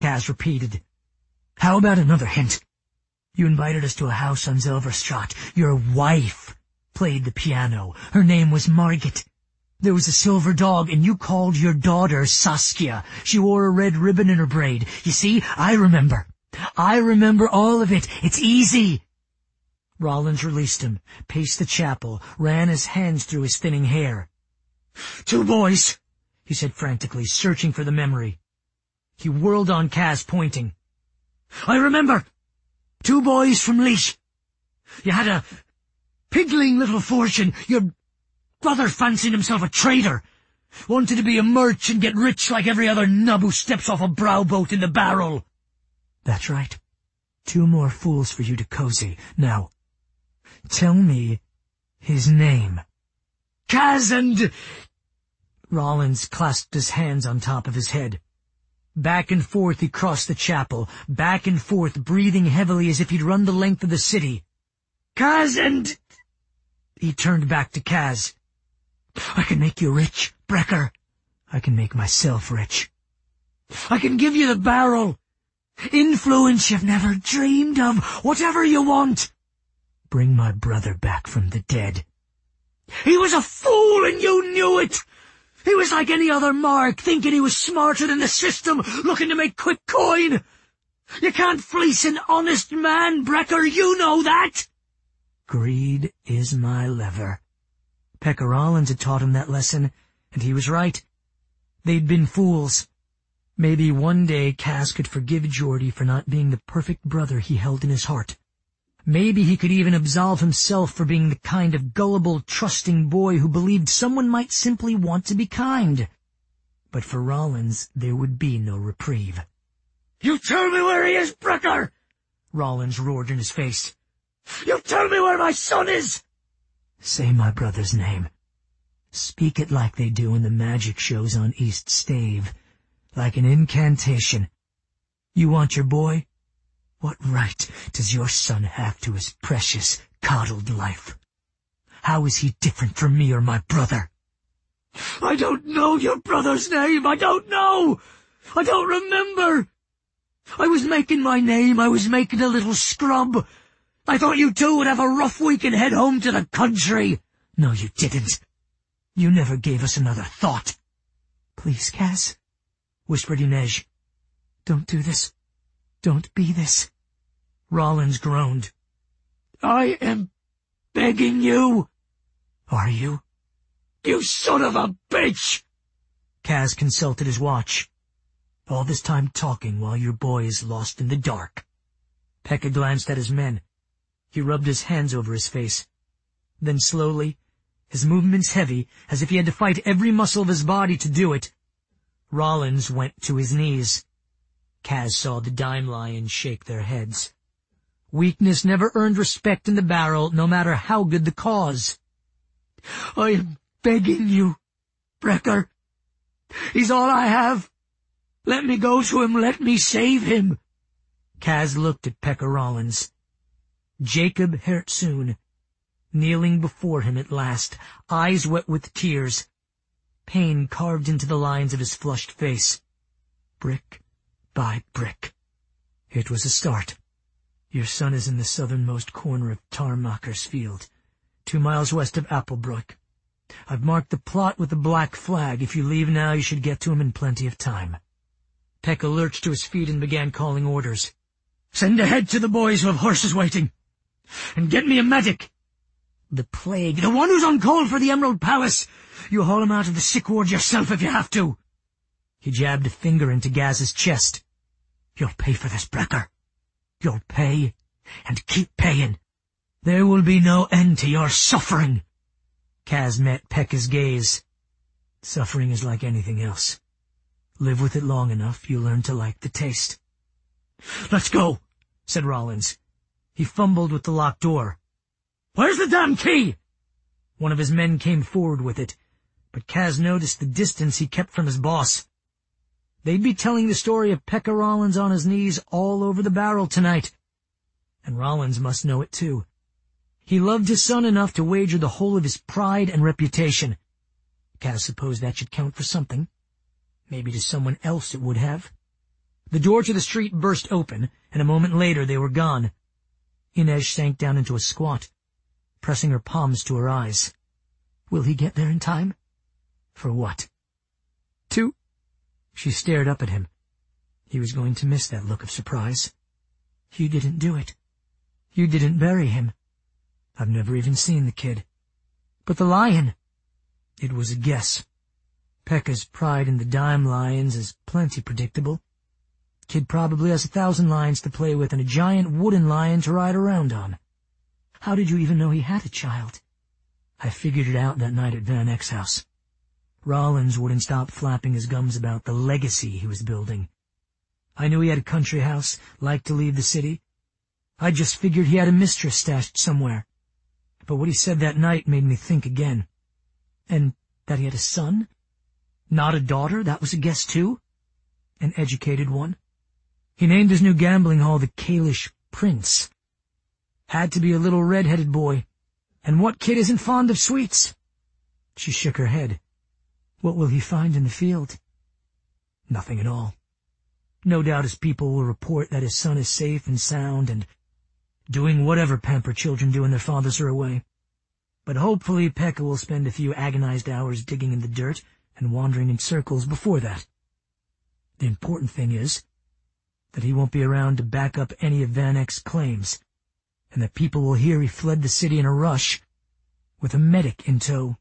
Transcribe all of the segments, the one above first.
Kaz repeated. How about another hint? You invited us to a house on Zilverstraat. Your wife played the piano. Her name was Margit. There was a silver dog, and you called your daughter Saskia. She wore a red ribbon in her braid. You see, I remember. I remember all of it. It's easy. Rollins released him, paced the chapel, ran his hands through his thinning hair. 2 boys, he said frantically, searching for the memory. He whirled on Kaz, pointing. I remember. 2 boys from Leash. You had a piddling little fortune. Your brother fancied himself a trader. Wanted to be a merch and get rich like every other nub who steps off a browboat in the barrel. That's right. 2 more fools for you to cozy. Now, tell me his name. Kaz and... Rollins clasped his hands on top of his head. Back and forth he crossed the chapel, back and forth, breathing heavily as if he'd run the length of the city. Kaz and... He turned back to Kaz. I can make you rich, Brecker. I can make myself rich. I can give you the barrel. Influence you've never dreamed of. Whatever you want. Bring my brother back from the dead. He was a fool and you knew it. He was like any other mark, thinking he was smarter than the system, looking to make quick coin. You can't fleece an honest man, Brecker, you know that. Greed is my lever. Pekka Rollins had taught him that lesson, and he was right. They'd been fools. Maybe one day Kaz could forgive Geordie for not being the perfect brother he held in his heart. Maybe he could even absolve himself for being the kind of gullible, trusting boy who believed someone might simply want to be kind. But for Rollins, there would be no reprieve. You tell me where he is, Brecker! Rollins roared in his face. You tell me where my son is! Say my brother's name. Speak it like they do in the magic shows on East Stave, like an incantation. You want your boy? What right does your son have to his precious, coddled life? How is he different from me or my brother? I don't know your brother's name. I don't know. I don't remember. I was making my name. I was making a little scrub. I thought you two would have a rough week and head home to the country. No, you didn't. You never gave us another thought. Please, Kaz, whispered Inej. Don't do this. Don't be this. Rollins groaned. I am begging you. Are you? You son of a bitch! Kaz consulted his watch. All this time talking while your boy is lost in the dark. Pekka glanced at his men. He rubbed his hands over his face. Then slowly, his movements heavy, as if he had to fight every muscle of his body to do it, Rollins went to his knees. Kaz saw the dime lions shake their heads. Weakness never earned respect in the barrel, no matter how good the cause. I am begging you, Brecker. He's all I have. Let me go to him. Let me save him. Kaz looked at Pekka Rollins. Jacob Hertsoon, kneeling before him at last, eyes wet with tears, pain carved into the lines of his flushed face. Brick by brick. It was a start. Your son is in the southernmost corner of Tarmaker's field, 2 miles west of Applebrook. I've marked the plot with a black flag. If you leave now, you should get to him in plenty of time. Pekka lurched to his feet and began calling orders. Send ahead to the boys who have horses waiting. And get me a medic. The plague, the one who's on call for the Emerald Palace. You haul him out of the sick ward yourself if you have to. He jabbed a finger into Gaz's chest. You'll pay for this, Brecker. You'll pay, and keep paying. There will be no end to your suffering. Kaz met Pekka's gaze. Suffering is like anything else. Live with it long enough, you learn to like the taste. Let's go, said Rollins. He fumbled with the locked door. Where's the damn key? One of his men came forward with it, but Kaz noticed the distance he kept from his boss. They'd be telling the story of Pekka Rollins on his knees all over the barrel tonight. And Rollins must know it too. He loved his son enough to wager the whole of his pride and reputation. Kaz supposed that should count for something. Maybe to someone else it would have. The door to the street burst open, and a moment later they were gone. Inez sank down into a squat, pressing her palms to her eyes. Will he get there in time? For what? To... She stared up at him. He was going to miss that look of surprise. You didn't do it. You didn't bury him. I've never even seen the kid. But the lion... It was a guess. Pekka's pride in the dime lions is plenty predictable. Kid probably has 1,000 lions to play with and a giant wooden lion to ride around on. How did you even know he had a child? I figured it out that night at Van Eck's house. Rollins wouldn't stop flapping his gums about the legacy he was building. I knew he had a country house, liked to leave the city. I just figured he had a mistress stashed somewhere. But what he said that night made me think again. And that he had a son? Not a daughter, that was a guess too? An educated one? He named his new gambling hall the Kalish Prince. Had to be a little red-headed boy. And what kid isn't fond of sweets? She shook her head. What will he find in the field? Nothing at all. No doubt his people will report that his son is safe and sound and doing whatever pampered children do when their fathers are away. But hopefully Pekka will spend a few agonized hours digging in the dirt and wandering in circles before that. The important thing is that he won't be around to back up any of Van Eck's claims, and that people will hear he fled the city in a rush, with a medic in tow.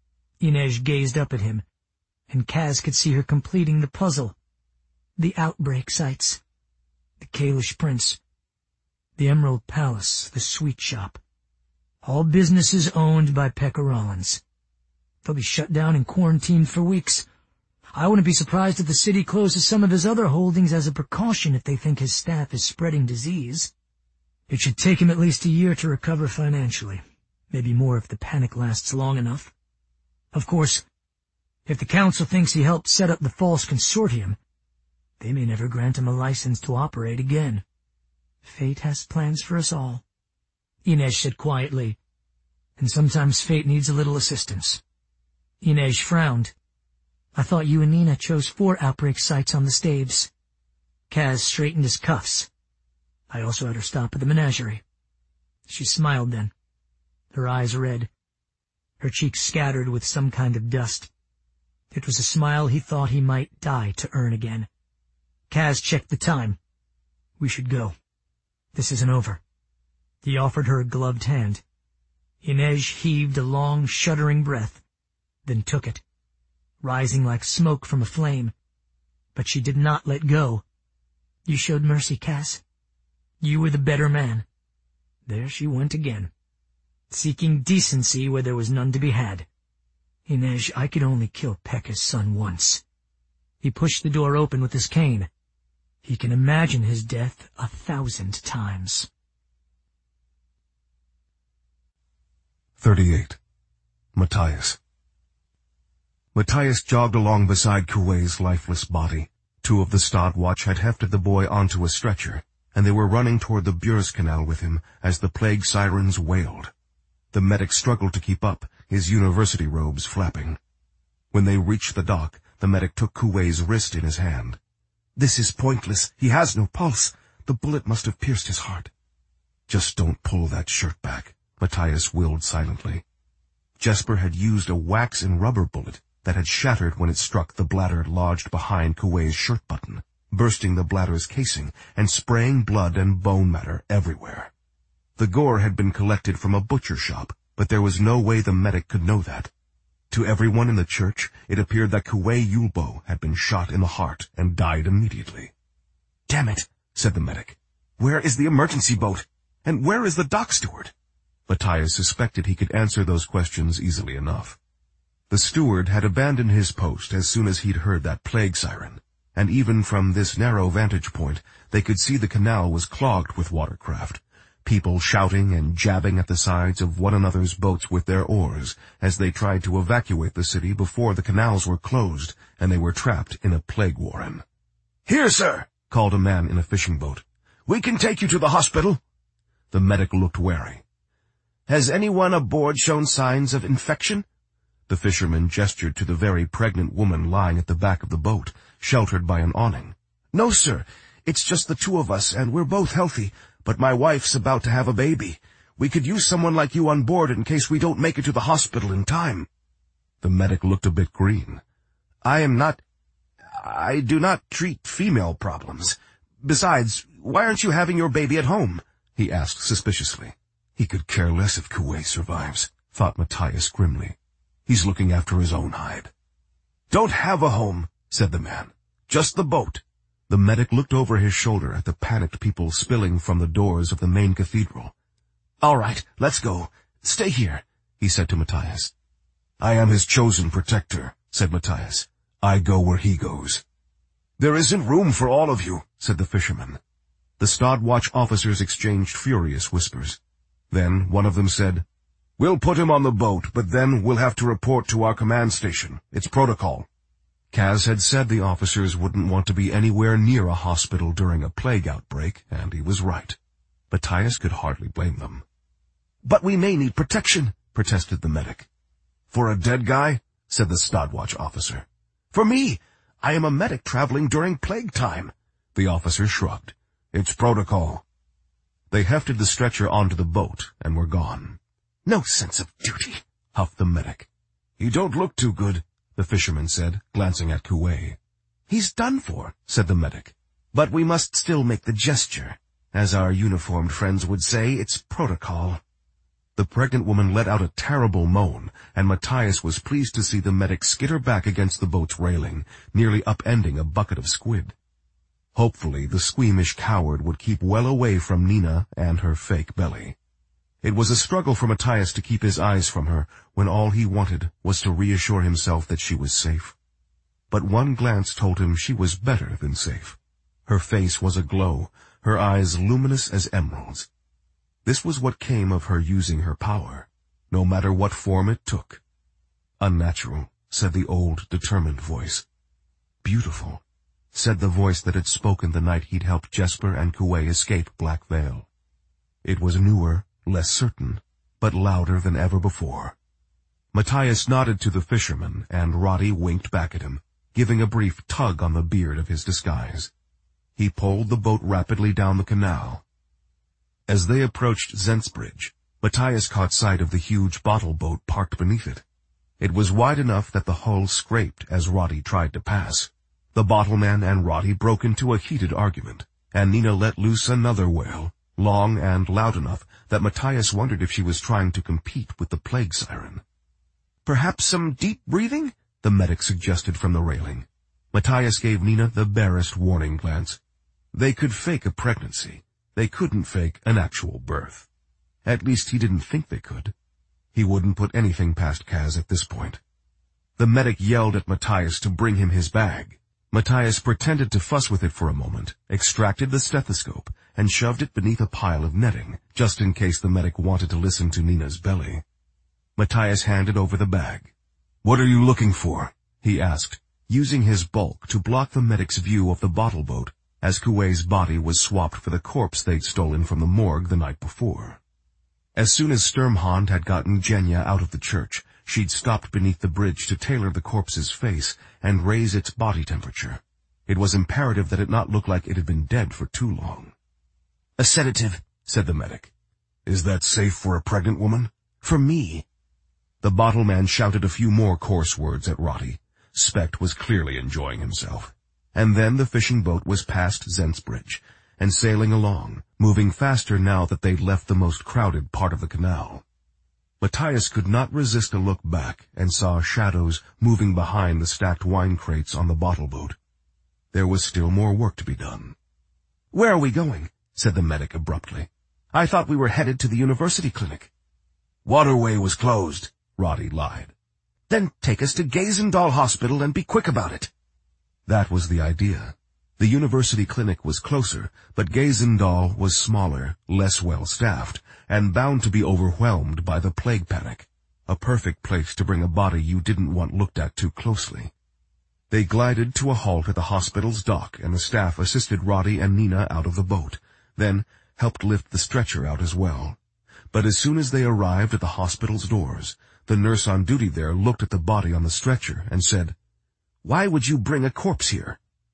Inez gazed up at him, and Kaz could see her completing the puzzle. The outbreak sites, the Kalish Prince, the Emerald Palace, the sweet shop. All businesses owned by Pekka Rollins. They'll be shut down and quarantined for weeks. I wouldn't be surprised if the city closes some of his other holdings as a precaution if they think his staff is spreading disease. It should take him at least a year to recover financially, maybe more if the panic lasts long enough. Of course, if the council thinks he helped set up the false consortium, they may never grant him a license to operate again. Fate has plans for us all, Inez said quietly, and sometimes fate needs a little assistance. Inez frowned. I thought you and Nina chose 4 outbreak sites on the staves. Kaz straightened his cuffs. I also had her stop at the menagerie. She smiled then, her eyes red, her cheeks scattered with some kind of dust. It was a smile he thought he might die to earn again. Kaz checked the time. We should go. This isn't over. He offered her a gloved hand. Inez heaved a long, shuddering breath, then took it, rising like smoke from a flame. But she did not let go. You showed mercy, Kaz. You were the better man. There she went again, seeking decency where there was none to be had. Inez, I could only kill Pekka's son once. He pushed the door open with his cane. He can imagine his death 1,000 times. 38. Matthias. Matthias jogged along beside Kuwei's lifeless body. 2 of the Stadtwatch had hefted the boy onto a stretcher, and they were running toward the Bjurs Canal with him as the plague sirens wailed. The medic struggled to keep up, his university robes flapping. When they reached the dock, the medic took Kuwei's wrist in his hand. This is pointless. He has no pulse. The bullet must have pierced his heart. Just don't pull that shirt back, Matthias willed silently. Jesper had used a wax and rubber bullet that had shattered when it struck the bladder lodged behind Kuwei's shirt button, bursting the bladder's casing and spraying blood and bone matter everywhere. The gore had been collected from a butcher shop, but there was no way the medic could know that. To everyone in the church, it appeared that Kuwei Yulbo had been shot in the heart and died immediately. "Damn it," said the medic. "Where is the emergency boat? And where is the dock steward?" Matthias suspected he could answer those questions easily enough. The steward had abandoned his post as soon as he'd heard that plague siren, and even from this narrow vantage point, they could see the canal was clogged with watercraft, people shouting and jabbing at the sides of one another's boats with their oars as they tried to evacuate the city before the canals were closed and they were trapped in a plague warren. "Here, sir," called a man in a fishing boat. "We can take you to the hospital." The medic looked wary. "Has anyone aboard shown signs of infection?" The fisherman gestured to the very pregnant woman lying at the back of the boat, sheltered by an awning. "No, sir. It's just the two of us, and we're both healthy, but my wife's about to have a baby. We could use someone like you on board in case we don't make it to the hospital in time." The medic looked a bit green. I do not treat female problems. Besides, why aren't you having your baby at home?" he asked suspiciously. He could care less if Kuwei survives, thought Matthias grimly. He's looking after his own hide. "Don't have a home," said the man. "Just the boat." The medic looked over his shoulder at the panicked people spilling from the doors of the main cathedral. "All right, let's go. Stay here," he said to Matthias. "I am his chosen protector," said Matthias. "I go where he goes." "There isn't room for all of you," said the fisherman. The Stadwatch officers exchanged furious whispers. Then one of them said, "We'll put him on the boat, but then we'll have to report to our command station. It's protocol." Kaz had said the officers wouldn't want to be anywhere near a hospital during a plague outbreak, and he was right. Matthias could hardly blame them. "But we may need protection," protested the medic. "For a dead guy?" said the Stadwatch officer. "For me. I am a medic traveling during plague time." The officer shrugged. "It's protocol." They hefted the stretcher onto the boat and were gone. "No sense of duty," huffed the medic. "You don't look too good," the fisherman said, glancing at Kuwei. "He's done for," said the medic. "But we must still make the gesture. As our uniformed friends would say, it's protocol." The pregnant woman let out a terrible moan, and Matthias was pleased to see the medic skitter back against the boat's railing, nearly upending a bucket of squid. Hopefully, the squeamish coward would keep well away from Nina and her fake belly. It was a struggle for Matthias to keep his eyes from her when all he wanted was to reassure himself that she was safe. But one glance told him she was better than safe. Her face was aglow, her eyes luminous as emeralds. This was what came of her using her power, no matter what form it took. "Unnatural," said the old, determined voice. "Beautiful," said the voice that had spoken the night he'd helped Jesper and Kuwei escape Black Veil. It was newer, less certain, but louder than ever before. Matthias nodded to the fisherman, and Roddy winked back at him, giving a brief tug on the beard of his disguise. He poled the boat rapidly down the canal. As they approached Zensbridge, Matthias caught sight of the huge bottle boat parked beneath it. It was wide enough that the hull scraped as Roddy tried to pass. The bottleman and Roddy broke into a heated argument, and Nina let loose another wail, long and loud enough that Matthias wondered if she was trying to compete with the plague siren. "Perhaps some deep breathing?" the medic suggested from the railing. Matthias gave Nina the barest warning glance. They could fake a pregnancy. They couldn't fake an actual birth. At least he didn't think they could. He wouldn't put anything past Kaz at this point. The medic yelled at Matthias to bring him his bag. Matthias pretended to fuss with it for a moment, extracted the stethoscope, and shoved it beneath a pile of netting, just in case the medic wanted to listen to Nina's belly. Matthias handed over the bag. "What are you looking for?" he asked, using his bulk to block the medic's view of the bottle boat, as Kuwei's body was swapped for the corpse they'd stolen from the morgue the night before. As soon as Sturmhond had gotten Genya out of the church, she'd stopped beneath the bridge to tailor the corpse's face and raise its body temperature. It was imperative that it not look like it had been dead for too long. "A sedative," said the medic. "Is that safe for a pregnant woman?" "For me." The bottle man shouted a few more coarse words at Roddy. Specht was clearly enjoying himself. And then the fishing boat was past Zensbridge, and sailing along, moving faster now that they'd left the most crowded part of the canal. Matthias could not resist a look back and saw shadows moving behind the stacked wine crates on the bottle boat. There was still more work to be done. "Where are we going?" said the medic abruptly. "I thought we were headed to the university clinic." "Waterway was closed," Roddy lied. "Then take us to Gazendal Hospital and be quick about it." That was the idea. The university clinic was closer, but Gazendal was smaller, less well-staffed, and bound to be overwhelmed by the plague panic. A perfect place to bring a body you didn't want looked at too closely. They glided to a halt at the hospital's dock, and the staff assisted Roddy and Nina out of the boat, then helped lift the stretcher out as well. But as soon as they arrived at the hospital's doors, the nurse on duty there looked at the body on the stretcher and said, "Why would you bring a corpse here?"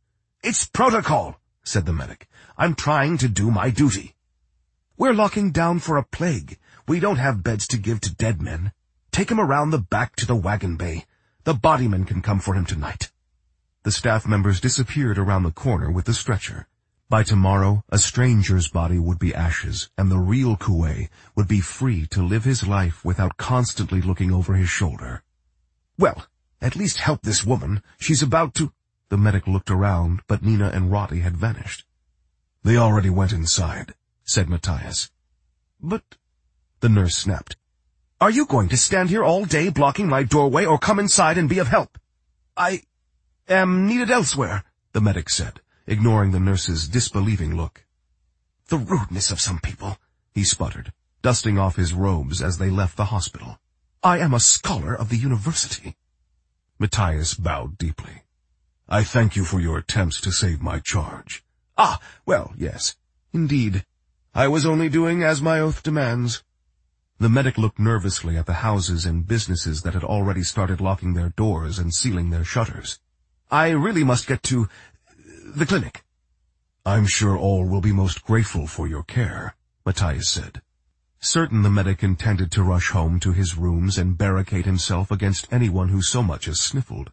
It's protocol, said the medic. I'm trying to do my duty. We're locking down for a plague. We don't have beds to give to dead men. Take him around the back to the wagon bay. The bodyman can come for him tonight. The staff members disappeared around the corner with the stretcher. By tomorrow, a stranger's body would be ashes, and the real Kuwei would be free to live his life without constantly looking over his shoulder. Well, at least help this woman. She's about to... The medic looked around, but Nina and Roddy had vanished. They already went inside, said Matthias. But... The nurse snapped. Are you going to stand here all day blocking my doorway or come inside and be of help? I am needed elsewhere, the medic said, ignoring the nurse's disbelieving look. The rudeness of some people, he sputtered, dusting off his robes as they left the hospital. I am a scholar of the university. Matthias bowed deeply. I thank you for your attempts to save my charge. Ah, well, yes, indeed. I was only doing as my oath demands. The medic looked nervously at the houses and businesses that had already started locking their doors and sealing their shutters. I really must get to the clinic. I'm sure all will be most grateful for your care, Matthias said. Certain the medic intended to rush home to his rooms and barricade himself against anyone who so much as sniffled.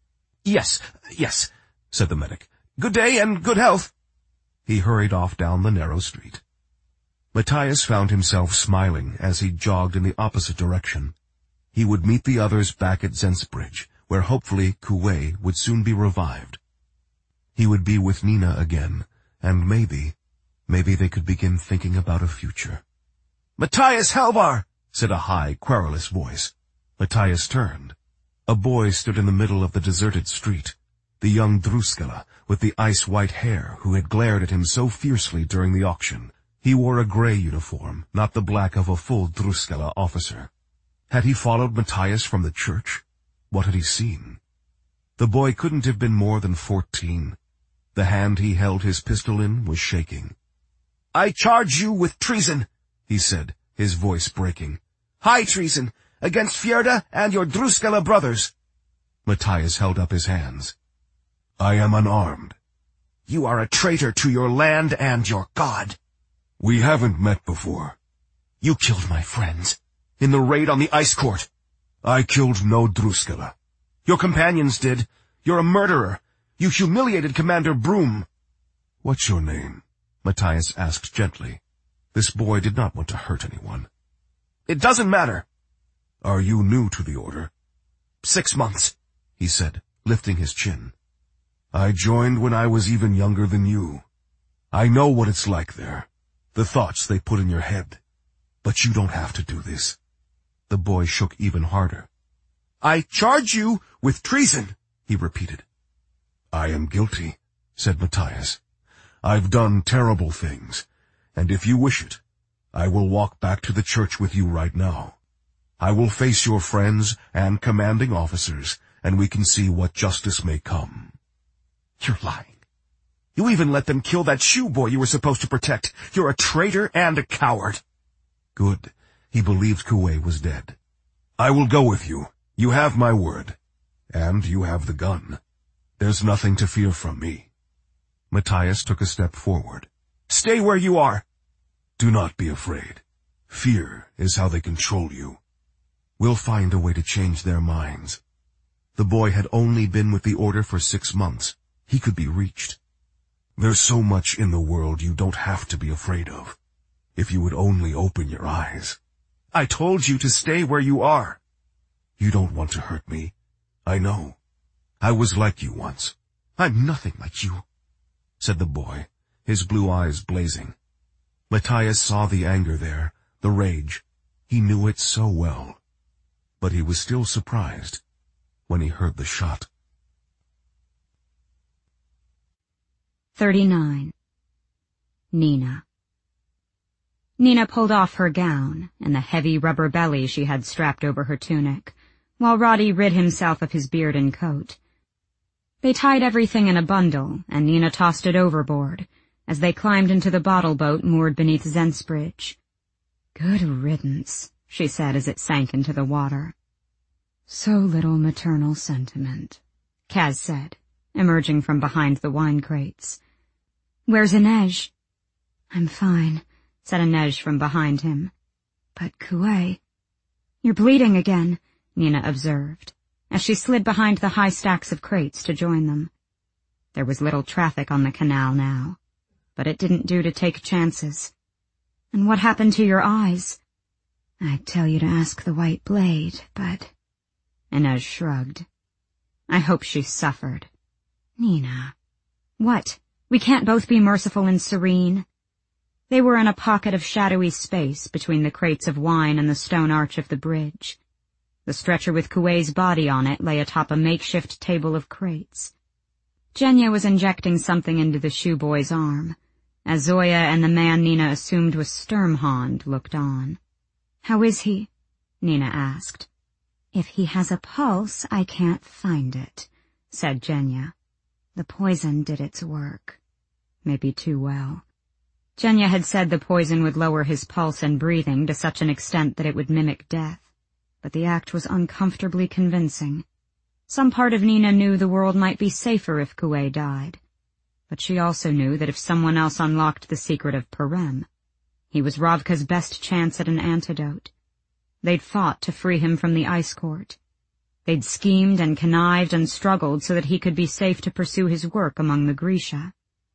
Yes, said the medic. Good day and good health. He hurried off down the narrow street. Matthias found himself smiling as he jogged in the opposite direction. He would meet the others back at Zensbridge, where hopefully Kuwei would soon be revived. He would be with Nina again, and maybe they could begin thinking about a future. Matthias Helvar, said a high, querulous voice. Matthias turned. A boy stood in the middle of the deserted street, the young Druskala with the ice-white hair who had glared at him so fiercely during the auction. He wore a gray uniform, not the black of a full Druskala officer. Had he followed Matthias from the church? What had he seen? The boy couldn't have been more than 14. The hand he held his pistol in was shaking. I charge you with treason, he said, his voice breaking. High treason, against Fjerda and your Druskala brothers. Matthias held up his hands. I am unarmed. You are a traitor to your land and your god. We haven't met before. You killed my friends. In the raid on the ice court. I killed no Druskala. Your companions did. You're a murderer. You humiliated Commander Broom. What's your name? Matthias asked gently. This boy did not want to hurt anyone. It doesn't matter. Are you new to the order? 6 months, he said, lifting his chin. I joined when I was even younger than you. I know what it's like there. The thoughts they put in your head. But you don't have to do this. The boy shook even harder. I charge you with treason, he repeated. I am guilty, said Matthias. I've done terrible things, and if you wish it, I will walk back to the church with you right now. I will face your friends and commanding officers, and we can see what justice may come. You're lying. You even let them kill that shoe boy you were supposed to protect. You're a traitor and a coward. Good. He believed Kuwei was dead. I will go with you. You have my word. And you have the gun. There's nothing to fear from me. Matthias took a step forward. Stay where you are. Do not be afraid. Fear is how they control you. We'll find a way to change their minds. The boy had only been with the order for 6 months. He could be reached. There's so much in the world you don't have to be afraid of. If you would only open your eyes. I told you to stay where you are. You don't want to hurt me. I know. I was like you once. I'm nothing like you, said the boy, his blue eyes blazing. Matthias saw the anger there, the rage. He knew it so well. But he was still surprised when he heard the shot. 39. Nina. Nina pulled off her gown and the heavy rubber belly she had strapped over her tunic, while Roddy rid himself of his beard and coat. They tied everything in a bundle, and Nina tossed it overboard as they climbed into the bottle boat moored beneath Zensbridge. Good riddance, she said as it sank into the water. So little maternal sentiment, Kaz said. emerging from behind the wine crates. "Where's Inej?" "I'm fine," said Inej from behind him. "But Kuwei—" "You're bleeding again," Nina observed, as she slid behind the high stacks of crates to join them. There was little traffic on the canal now, but it didn't do to take chances. "And what happened to your eyes?" "I'd tell you to ask the White Blade, but—" Inej shrugged. "I hope she suffered." "Nina." "What? We can't both be merciful and serene." They were in a pocket of shadowy space between the crates of wine and the stone arch of the bridge. The stretcher with Kuwei's body on it lay atop a makeshift table of crates. Genya was injecting something into the shoeboy's arm, as Zoya and the man Nina assumed was Sturmhond looked on. "How is he?" Nina asked. "If he has a pulse, I can't find it," said Genya. "The poison did its work." Maybe too well. Genya had said the poison would lower his pulse and breathing to such an extent that it would mimic death, but the act was uncomfortably convincing. Some part of Nina knew the world might be safer if Kuwei died, but she also knew that if someone else unlocked the secret of Parem, he was Ravka's best chance at an antidote. They'd fought to free him from the ice court. They'd schemed and connived and struggled so that he could be safe to pursue his work among the Grisha.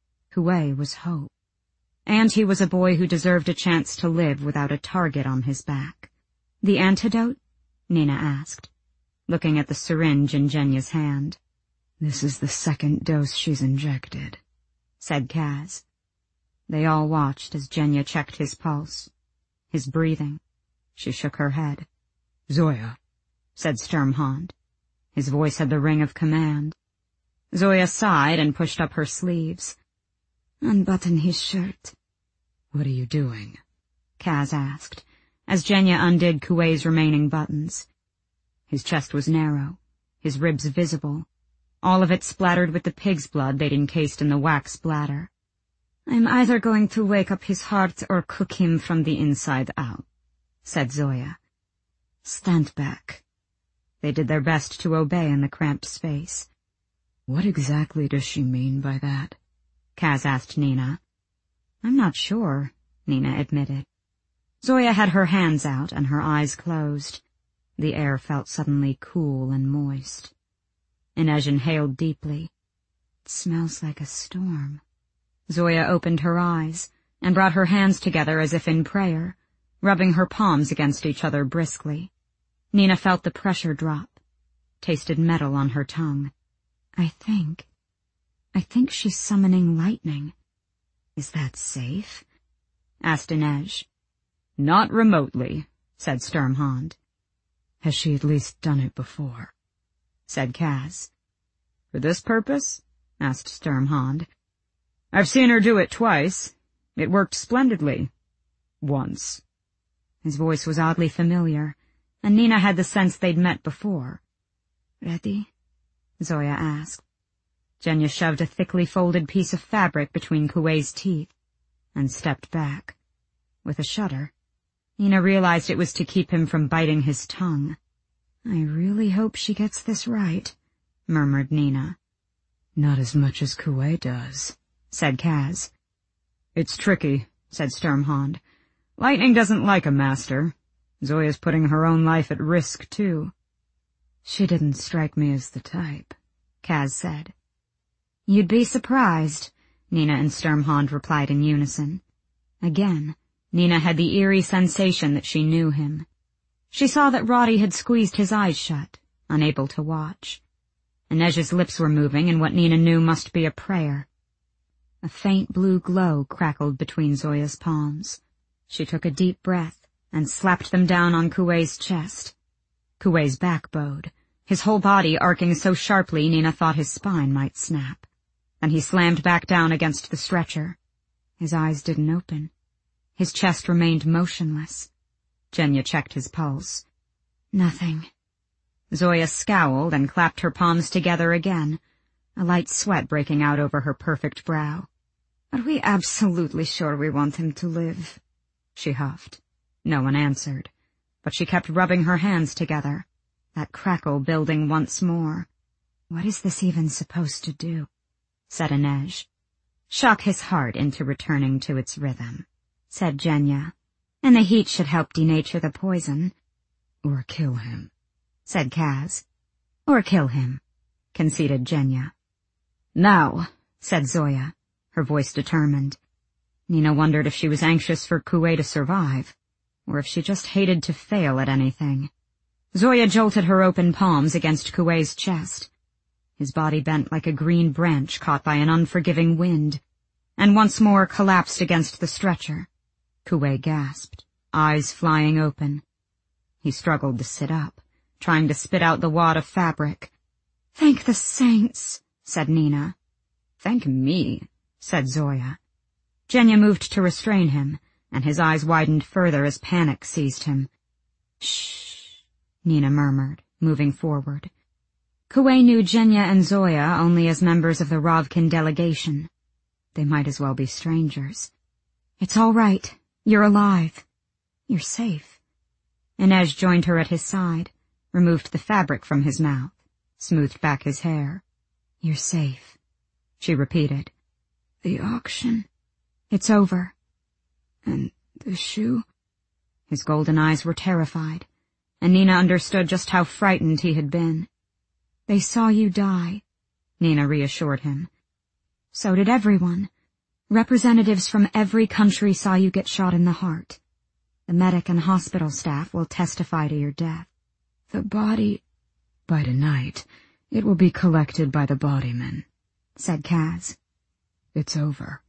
Kuwei was hope. And he was a boy who deserved a chance to live without a target on his back. "The antidote?" Nina asked, looking at the syringe in Genya's hand. "This is the second dose she's injected," said Kaz. They all watched as Genya checked his pulse, his breathing. She shook her head. "Zoya," said Sturmhond. His voice had the ring of command. Zoya sighed and pushed up her sleeves. "Unbutton his shirt." "What are you doing?" Kaz asked, as Genya undid Kuwei's remaining buttons. His chest was narrow, his ribs visible, all of it splattered with the pig's blood they'd encased in the wax bladder. "I'm either going to wake up his heart or cook him from the inside out," said Zoya. "Stand back." They did their best to obey in the cramped space. "What exactly does she mean by that?" Kaz asked Nina. "I'm not sure," Nina admitted. Zoya had her hands out and her eyes closed. The air felt suddenly cool and moist. Inej inhaled deeply. "It smells like a storm." Zoya opened her eyes and brought her hands together as if in prayer, rubbing her palms against each other briskly. Nina felt the pressure drop, tasted metal on her tongue. I think she's summoning lightning." "Is that safe?" asked Inej. "Not remotely," said Sturmhond. "Has she at least done it before?" said Kaz. "For this purpose?" asked Sturmhond. "I've seen her do it twice. It worked splendidly. Once." His voice was oddly familiar, and Nina had the sense they'd met before. "Ready?" Zoya asked. Genya shoved a thickly folded piece of fabric between Kuwei's teeth and stepped back. With a shudder, Nina realized it was to keep him from biting his tongue. "I really hope she gets this right," murmured Nina. "Not as much as Kuwei does," said Kaz. "It's tricky," said Sturmhond. "Lightning doesn't like a master. Zoya's putting her own life at risk, too." "She didn't strike me as the type," Kaz said. "You'd be surprised," Nina and Sturmhond replied in unison. Again, Nina had the eerie sensation that she knew him. She saw that Roddy had squeezed his eyes shut, unable to watch. Inej's lips were moving in what Nina knew must be a prayer. A faint blue glow crackled between Zoya's palms. She took a deep breath and slapped them down on Kuwei's chest. Kuwei's back bowed, his whole body arcing so sharply Nina thought his spine might snap. Then he slammed back down against the stretcher. His eyes didn't open. His chest remained motionless. Genya checked his pulse. "Nothing." Zoya scowled and clapped her palms together again, a light sweat breaking out over her perfect brow. "Are we absolutely sure we want him to live?" she huffed. No one answered, but she kept rubbing her hands together, that crackle building once more. "What is this even supposed to do?" said Inej. "Shock his heart into returning to its rhythm," said Genya. "And the heat should help denature the poison." "Or kill him," said Kaz. "Or kill him," conceded Genya. "Now," said Zoya, her voice determined. Nina wondered if she was anxious for Kuwei to survive, or if she just hated to fail at anything. Zoya jolted her open palms against Kuwei's chest. His body bent like a green branch caught by an unforgiving wind, and once more collapsed against the stretcher. Kuwei gasped, eyes flying open. He struggled to sit up, trying to spit out the wad of fabric. "Thank the saints," said Nina. "Thank me," said Zoya. Genya moved to restrain him, and his eyes widened further as panic seized him. "Shh," Nina murmured, moving forward. Kuwei knew Genya and Zoya only as members of the Ravkin delegation. They might as well be strangers. "It's all right. You're alive. You're safe." Inej joined her at his side, removed the fabric from his mouth, smoothed back his hair. "You're safe," she repeated. "The auction? It's over. And the shoe?" His golden eyes were terrified, and Nina understood just how frightened he had been. "They saw you die," Nina reassured him. "So did everyone. Representatives from every country saw you get shot in the heart. The medic and hospital staff will testify to your death. The body... By tonight, it will be collected by the bodymen," said Kaz. "It's over."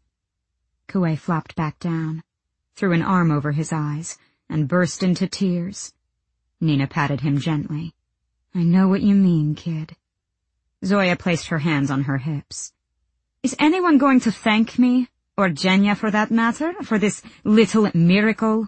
Kuwei flopped back down, threw an arm over his eyes, and burst into tears. Nina patted him gently. "I know what you mean, kid." Zoya placed her hands on her hips. "Is anyone going to thank me, or Genya for that matter, for this little miracle?"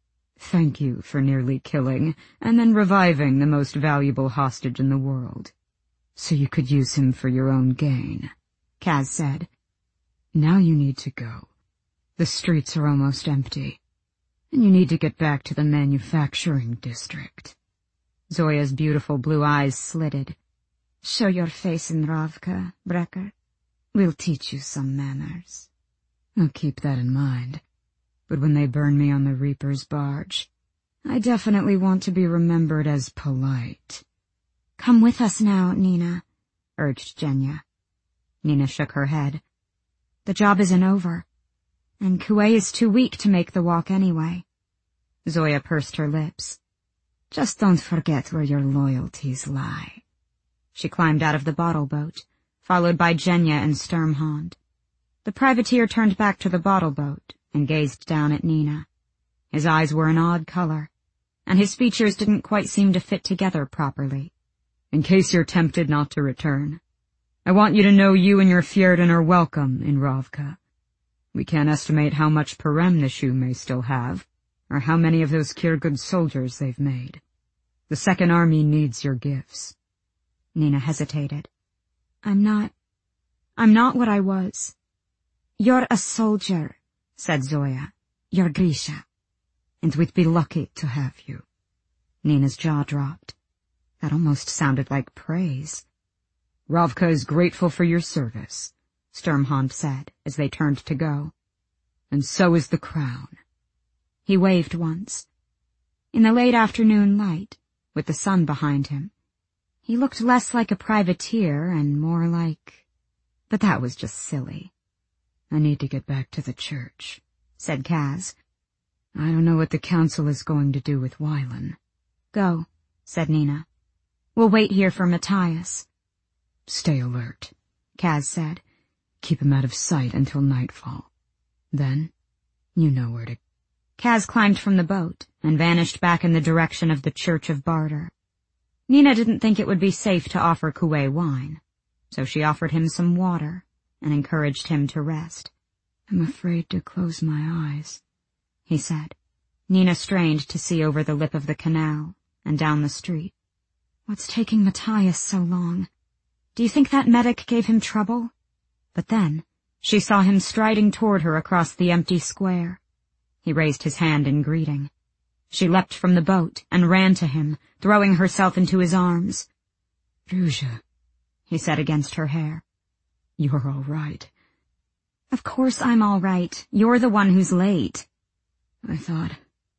"Thank you for nearly killing and then reviving the most valuable hostage in the world, so you could use him for your own gain," Kaz said. "Now you need to go. The streets are almost empty, and you need to get back to the manufacturing district." Zoya's beautiful blue eyes slitted. "Show your face in Ravka, Brecker. We'll teach you some manners." "I'll keep that in mind. But when they burn me on the Reaper's barge, I definitely want to be remembered as polite." "Come with us now, Nina," urged Genya. Nina shook her head. "The job isn't over, and Kuwei is too weak to make the walk anyway." Zoya pursed her lips. "Just don't forget where your loyalties lie." She climbed out of the bottle boat, followed by Genya and Sturmhond. The privateer turned back to the bottle boat and gazed down at Nina. His eyes were an odd color, and his features didn't quite seem to fit together properly. "In case you're tempted not to return, I want you to know you and your Fjerdan are welcome in Ravka. We can't estimate how much Perem the shoe may still have, or how many of those Kirgud soldiers they've made. The Second Army needs your gifts." Nina hesitated. I'm not what I was." "You're a soldier," said Zoya. "You're Grisha, and we'd be lucky to have you." Nina's jaw dropped. That almost sounded like praise. "Ravka is grateful for your service," Sturmhond said as they turned to go. "And so is the crown." He waved once. In the late afternoon light, with the sun behind him, he looked less like a privateer and more like... But that was just silly. "I need to get back to the church," said Kaz. "I don't know what the council is going to do with Wylan." "Go," said Nina. "We'll wait here for Matthias." "Stay alert," Kaz said. "Keep him out of sight until nightfall. Then, you know where to..." Kaz climbed from the boat and vanished back in the direction of the Church of Barter. Nina didn't think it would be safe to offer Kuwei wine, so she offered him some water and encouraged him to rest. "I'm afraid to close my eyes," he said. Nina strained to see over the lip of the canal and down the street. "What's taking Matthias so long? Do you think that medic gave him trouble?" But then she saw him striding toward her across the empty square. He raised his hand in greeting. She leapt from the boat and ran to him, throwing herself into his arms. "Ruja," he said against her hair. "You're all right." "Of course I'm all right. You're the one who's late." "I thought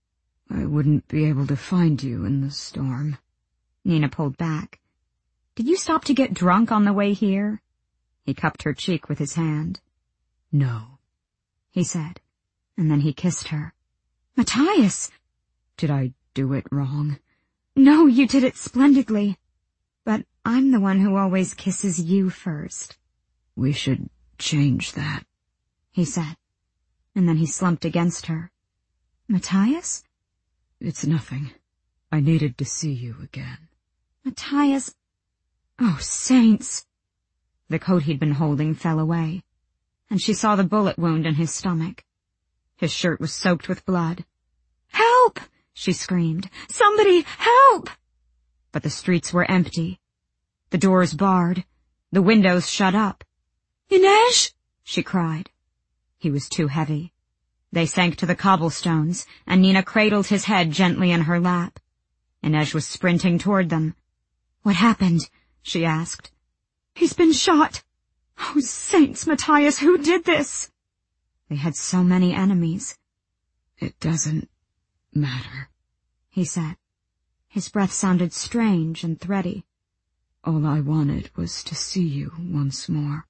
I wouldn't be able to find you in the storm." Nina pulled back. "Did you stop to get drunk on the way here?" He cupped her cheek with his hand. "No," he said, and then he kissed her. "Matthias!" "Did I do it wrong?" "No, you did it splendidly. But I'm the one who always kisses you first." "We should change that," he said, and then he slumped against her. "Matthias?" "It's nothing. I needed to see you again." "Matthias! Oh, saints!" The coat he'd been holding fell away, and she saw the bullet wound in his stomach. His shirt was soaked with blood. "Help!" she screamed. "Somebody, help!" But the streets were empty. The doors barred. The windows shut up. "Inej!" she cried. He was too heavy. They sank to the cobblestones, and Nina cradled his head gently in her lap. Inej was sprinting toward them. "What happened?" she asked. "He's been shot. Oh, saints, Matthias, who did this?" They had so many enemies. "It doesn't matter," he said. His breath sounded strange and thready. "All I wanted was to see you once more.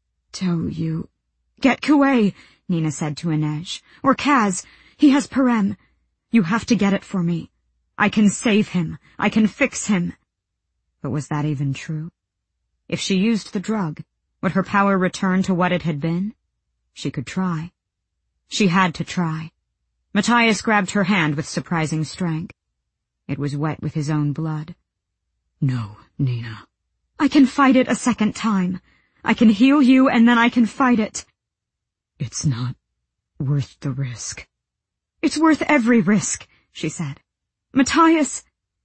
Tell you—" "Get Kuwei," Nina said to Inej. "Or Kaz. He has Perem. You have to get it for me. I can save him. I can fix him." But was that even true? If she used the drug, would her power return to what it had been? She could try. She had to try. Matthias grabbed her hand with surprising strength. It was wet with his own blood. "No, Nina." "I can fight it a second time. I can heal you and then I can fight it." "It's not worth the risk." "It's worth every risk," she said. "Matthias!"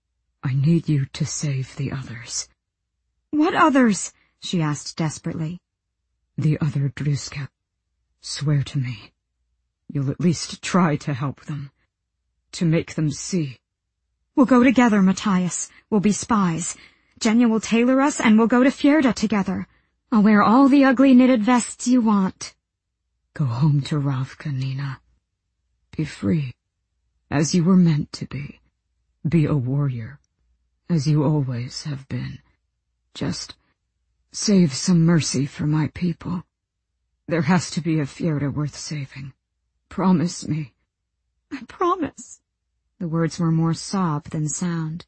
"I need you to save the others." "What others?" she asked desperately. "The other Druska. Swear to me. You'll at least try to help them. To make them see." "We'll go together, Matthias. We'll be spies. Genya will tailor us and we'll go to Fjerda together. I'll wear all the ugly knitted vests you want." "Go home to Ravka, Nina. Be free, as you were meant to be. Be a warrior, as you always have been. Just save some mercy for my people. There has to be a Fjerda worth saving. Promise me." "I promise." The words were more sob than sound.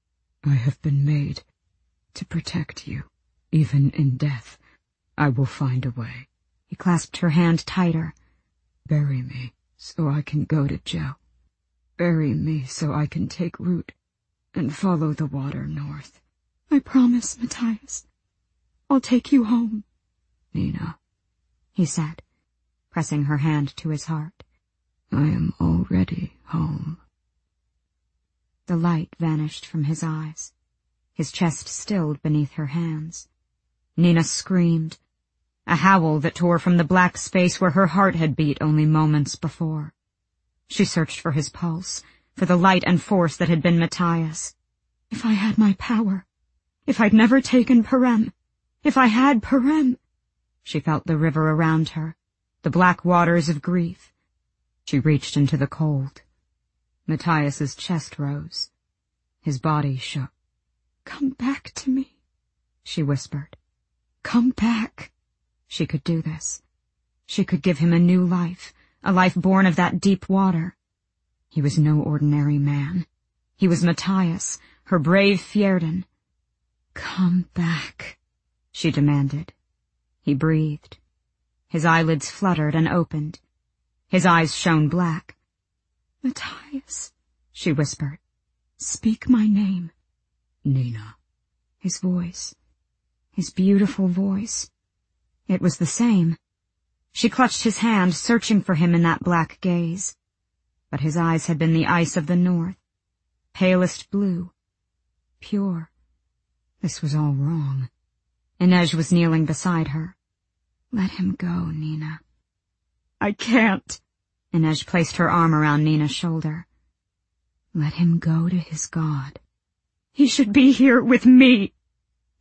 "I have been made to protect you, even in death. I will find a way." He clasped her hand tighter. "Bury me so I can go to jail. Bury me so I can take root and follow the water north." "I promise, Matthias. I'll take you home." "Nina," he said, pressing her hand to his heart. "I am already home." The light vanished from his eyes. His chest stilled beneath her hands. Nina screamed, a howl that tore from the black space where her heart had beat only moments before. She searched for his pulse, for the light and force that had been Matthias. If I had my power, if I'd never taken Perem, if I had Perem. She felt the river around her, the black waters of grief. She reached into the cold. Matthias's chest rose. His body shook. "Come back to me," she whispered. "Come back." She could do this. She could give him a new life, a life born of that deep water. He was no ordinary man. He was Matthias, her brave Fjerdan. "Come back," she demanded. He breathed. His eyelids fluttered and opened. His eyes shone black. "Matthias," she whispered. "Speak my name." "Nina." His voice. His beautiful voice. It was the same. She clutched his hand, searching for him in that black gaze. But his eyes had been the ice of the north, palest blue, pure. This was all wrong. Inej was kneeling beside her. "Let him go, Nina." "I can't." Inej placed her arm around Nina's shoulder. "Let him go to his God." "He should be here with me."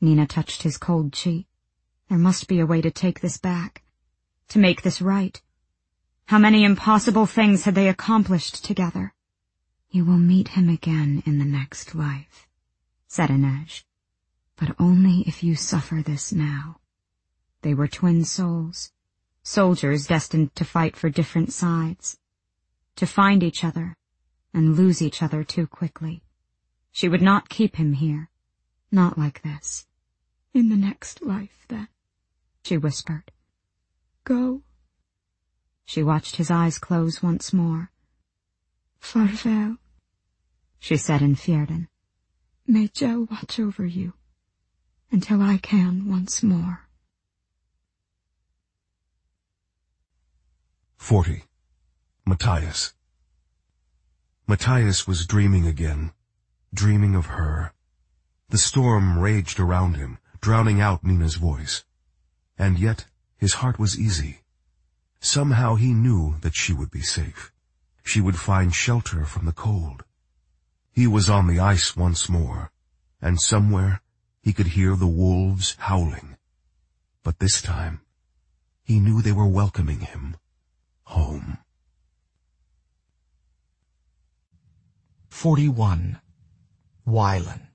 Nina touched his cold cheek. There must be a way to take this back, to make this right. How many impossible things had they accomplished together? "You will meet him again in the next life," said Inej, "but only if you suffer this now." They were twin souls, soldiers destined to fight for different sides, to find each other and lose each other too quickly. She would not keep him here, not like this. "In the next life, then," she whispered. "Go." She watched his eyes close once more. "Farvel," she said in Fjerdan. "May Jel watch over you until I can once more." 40. Matthias. Matthias was dreaming again, dreaming of her. The storm raged around him, drowning out Nina's voice. And yet his heart was easy. Somehow he knew that she would be safe. She would find shelter from the cold. He was on the ice once more, and somewhere he could hear the wolves howling. But this time, he knew they were welcoming him home. 41. Wylan.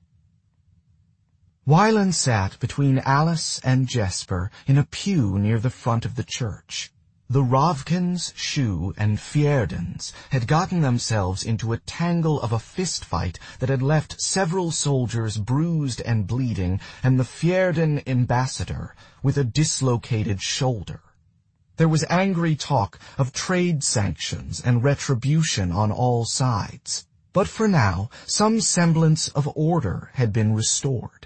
Wylan sat between Alice and Jesper in a pew near the front of the church. The Ravkins, Shu, and Fjerdans had gotten themselves into a tangle of a fistfight that had left several soldiers bruised and bleeding, and the Fjerdan ambassador with a dislocated shoulder. There was angry talk of trade sanctions and retribution on all sides. But for now, some semblance of order had been restored.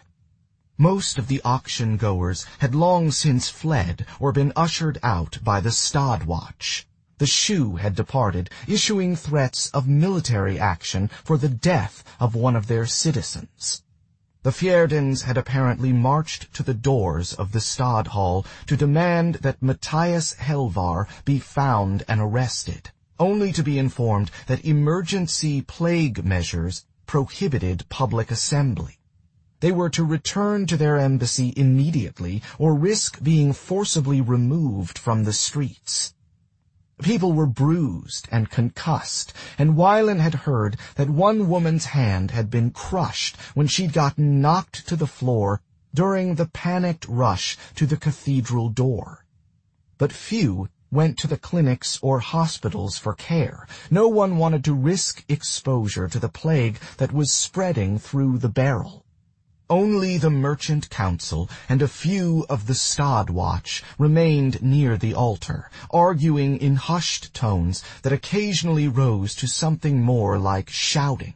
Most of the auction-goers had long since fled or been ushered out by the Stadwatch. The Shu had departed, issuing threats of military action for the death of one of their citizens. The Fjerdans had apparently marched to the doors of the Stadhall to demand that Matthias Helvar be found and arrested, only to be informed that emergency plague measures prohibited public assembly. They were to return to their embassy immediately or risk being forcibly removed from the streets. People were bruised and concussed, and Wylan had heard that one woman's hand had been crushed when she'd gotten knocked to the floor during the panicked rush to the cathedral door. But few went to the clinics or hospitals for care. No one wanted to risk exposure to the plague that was spreading through the barrel. Only the Merchant Council and a few of the Stadwatch remained near the altar, arguing in hushed tones that occasionally rose to something more like shouting.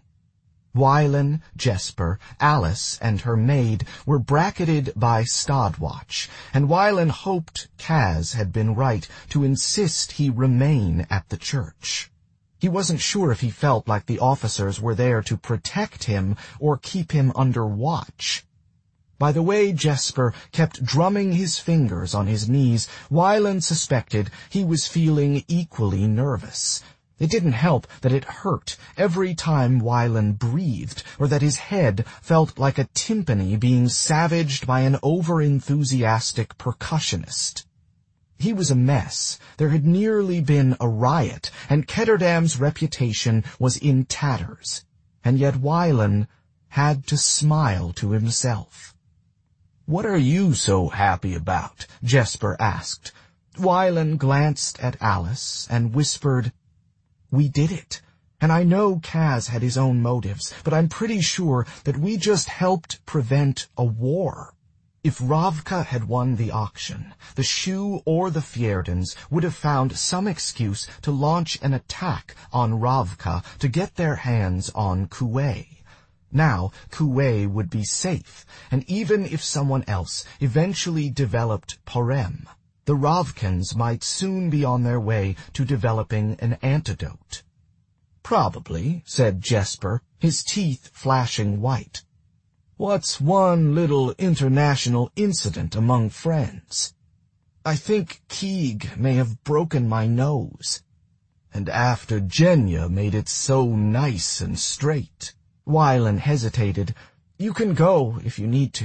Wylan, Jesper, Alice, and her maid were bracketed by Stadwatch, and Wylan hoped Kaz had been right to insist he remain at the church. He wasn't sure if he felt like the officers were there to protect him or keep him under watch. By the way Jesper kept drumming his fingers on his knees, Wylan suspected he was feeling equally nervous. It didn't help that it hurt every time Wylan breathed, or that his head felt like a timpani being savaged by an over-enthusiastic percussionist. He was a mess. There had nearly been a riot, and Ketterdam's reputation was in tatters. And yet Wylan had to smile to himself. "What are you so happy about?" Jesper asked. Wylan glanced at Alice and whispered, "We did it. And I know Kaz had his own motives, but I'm pretty sure that we just helped prevent a war. If Ravka had won the auction, the Shu or the Fjerdans would have found some excuse to launch an attack on Ravka to get their hands on Kuwait. Now, Kuwait would be safe, and even if someone else eventually developed Porem, the Ravkans might soon be on their way to developing an antidote." "Probably," said Jesper, his teeth flashing white. "What's one little international incident among friends? I think Keeg may have broken my nose. And after Jenya made it so nice and straight." Wylan hesitated. "You can go if you need to.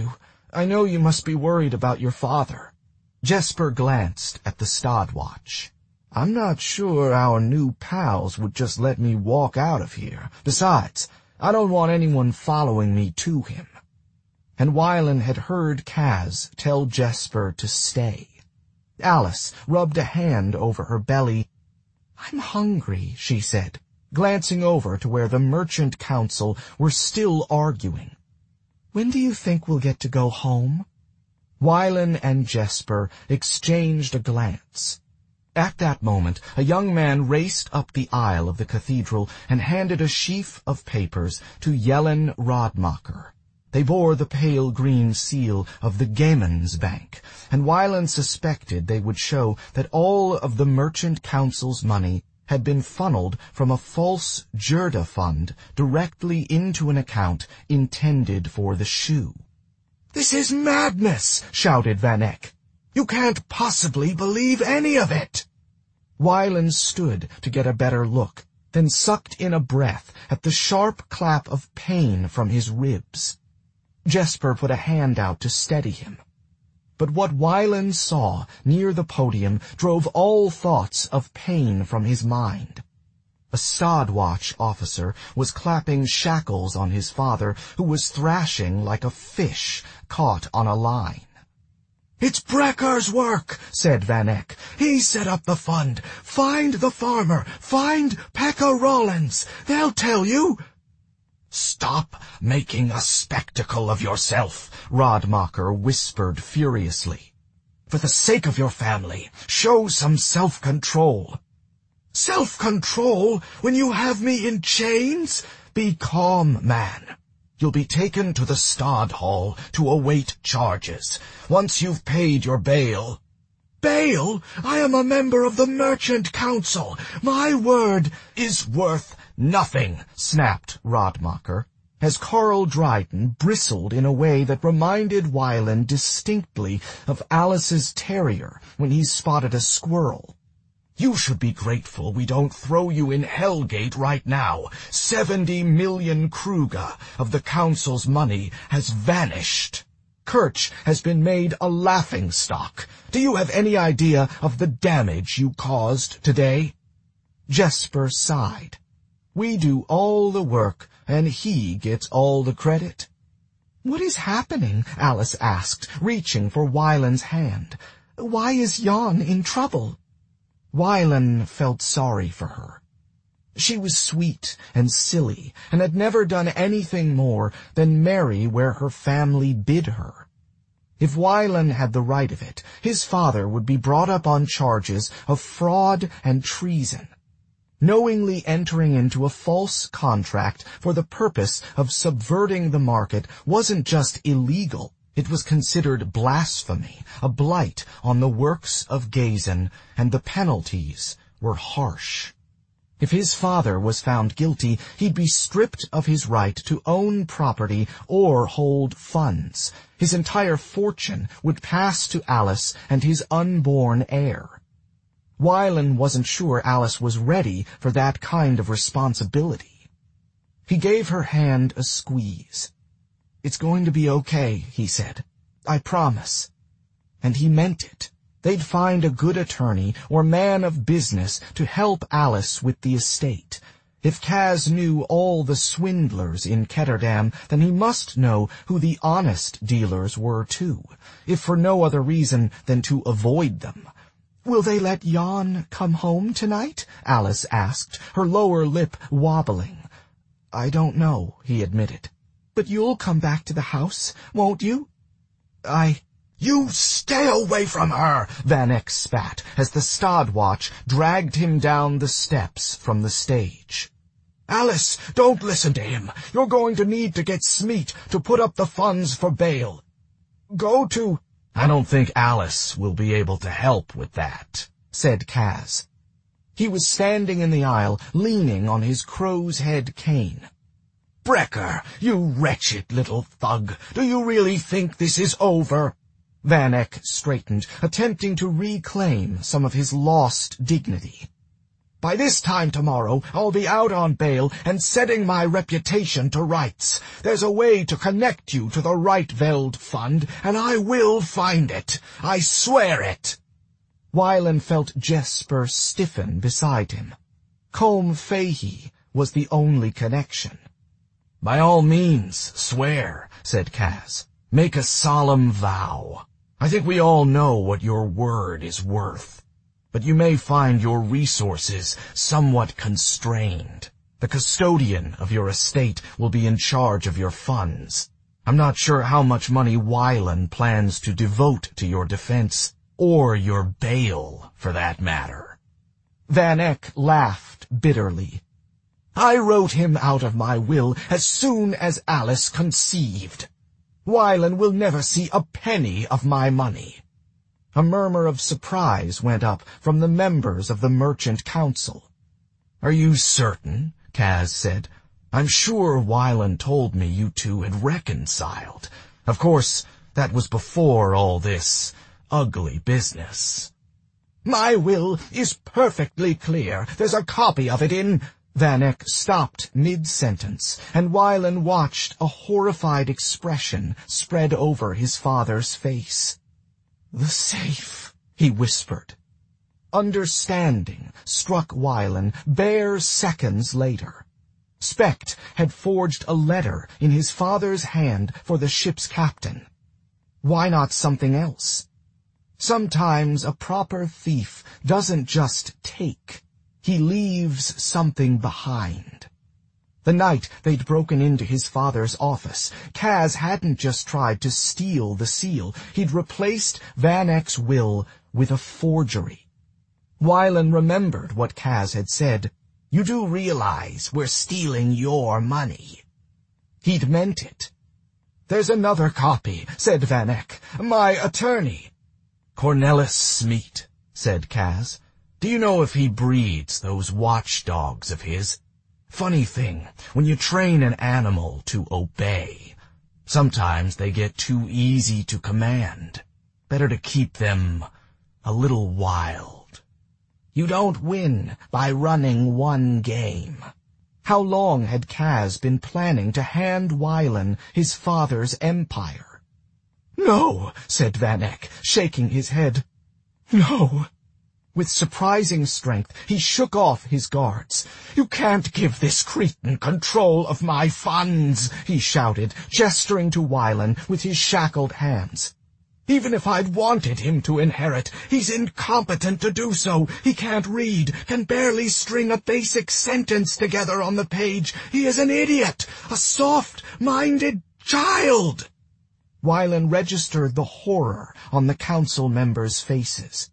I know you must be worried about your father." Jesper glanced at the Stadwatch. "I'm not sure our new pals would just let me walk out of here. Besides, I don't want anyone following me to him." And Wylan had heard Kaz tell Jesper to stay. Alice rubbed a hand over her belly. "I'm hungry," she said, glancing over to where the Merchant Council were still arguing. "When do you think we'll get to go home?" Wylan and Jesper exchanged a glance. At that moment, a young man raced up the aisle of the cathedral and handed a sheaf of papers to Yellen Rodmacher. They bore the pale green seal of the Gemens Bank, and Wylan suspected they would show that all of the Merchant Council's money had been funneled from a false Gerda fund directly into an account intended for the shoe. "This is madness!" shouted Van Eck. "You can't possibly believe any of it!" Wylan stood to get a better look, then sucked in a breath at the sharp clap of pain from his ribs. Jesper put a hand out to steady him. But what Wylan saw near the podium drove all thoughts of pain from his mind. A Stadwatch officer was clapping shackles on his father, who was thrashing like a fish caught on a line. "It's Brekker's work," said Van Eck. "He set up the fund. Find the farmer. Find Pekka Rollins. They'll tell you." "Stop making a spectacle of yourself," Rodmacher whispered furiously. "For the sake of your family, show some self-control." "Self-control when you have me in chains? Be calm, man. You'll be taken to the Stad Hall to await charges, once you've paid your bail." "Bail? I am a member of the Merchant Council. My word is worth nothing," snapped Rodmacher, as Carl Dryden bristled in a way that reminded Wylan distinctly of Alice's terrier when he spotted a squirrel. "You should be grateful we don't throw you in Hellgate right now. 70 million Kruga of the Council's money has vanished. Kirch has been made a laughingstock. Do you have any idea of the damage you caused today?" Jesper sighed. "We do all the work, and he gets all the credit." "What is happening?" Alice asked, reaching for Wylan's hand. "Why is Jan in trouble?" Wylan felt sorry for her. She was sweet and silly, and had never done anything more than marry where her family bid her. If Wylan had the right of it, his father would be brought up on charges of fraud and treason. Knowingly entering into a false contract for the purpose of subverting the market wasn't just illegal. It was considered blasphemy, a blight on the works of Gazen, and the penalties were harsh. If his father was found guilty, he'd be stripped of his right to own property or hold funds. His entire fortune would pass to Alice and his unborn heir. Wylan wasn't sure Alice was ready for that kind of responsibility. He gave her hand a squeeze. "It's going to be okay," he said. "I promise." And he meant it. They'd find a good attorney or man of business to help Alice with the estate. If Kaz knew all the swindlers in Ketterdam, then he must know who the honest dealers were too, if for no other reason than to avoid them. "Will they let Jan come home tonight?" Alice asked, her lower lip wobbling. "I don't know," he admitted. "But you'll come back to the house, won't you?" "You stay away from her!" Van Eck spat, as the Stadwatch dragged him down the steps from the stage. "Alice, don't listen to him. You're going to need to get Smeet to put up the funds for bail. Go to—" "I don't think Alice will be able to help with that," said Kaz. He was standing in the aisle, leaning on his crow's head cane. "Brekker, you wretched little thug, do you really think this is over?" Van Eck straightened, attempting to reclaim some of his lost dignity. By this time tomorrow, I'll be out on bail and setting my reputation to rights. There's a way to connect you to the Rietveld Fund, and I will find it. I swear it." Wylan felt Jesper stiffen beside him. Colm Fahey was the only connection. "By all means, swear," said Kaz. "Make a solemn vow. I think we all know what your word is worth. But you may find your resources somewhat constrained. The custodian of your estate will be in charge of your funds. I'm not sure how much money Wylan plans to devote to your defense, or your bail, for that matter." Van Eck laughed bitterly. "I wrote him out of my will as soon as Alice conceived. Wylan will never see a penny of my money." A murmur of surprise went up from the members of the Merchant Council. "Are you certain?" Kaz said. "I'm sure Wylan told me you two had reconciled. Of course, that was before all this ugly business." "My will is perfectly clear. There's a copy of it in—" Van Eck stopped mid-sentence, and Wylan watched a horrified expression spread over his father's face. "The safe," he whispered. Understanding struck Wylan bare seconds later. Specht had forged a letter in his father's hand for the ship's captain. Why not something else? Sometimes a proper thief doesn't just take. He leaves something behind. The night they'd broken into his father's office, Kaz hadn't just tried to steal the seal. He'd replaced Van Eck's will with a forgery. Wylan remembered what Kaz had said. "You do realize we're stealing your money." He'd meant it. "There's another copy," said Van Eck. "My attorney." "Cornelis Smeet," said Kaz. "Do you know if he breeds those watchdogs of his? Funny thing, when you train an animal to obey, sometimes they get too easy to command. Better to keep them a little wild. You don't win by running one game." How long had Kaz been planning to hand Wylan his father's empire? "No," said Van Eck, shaking his head. "No." With surprising strength, he shook off his guards. "You can't give this cretin control of my funds," he shouted, gesturing to Wylan with his shackled hands. "Even if I'd wanted him to inherit, he's incompetent to do so. He can't read, can barely string a basic sentence together on the page. He is an idiot, a soft-minded child." Wylan registered the horror on the council members' faces.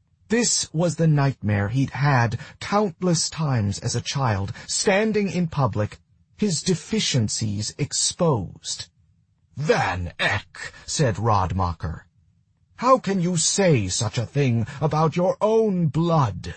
This was the nightmare he'd had countless times as a child, standing in public, his deficiencies exposed. "Van Eck," said Radmacher, "how can you say such a thing about your own blood?"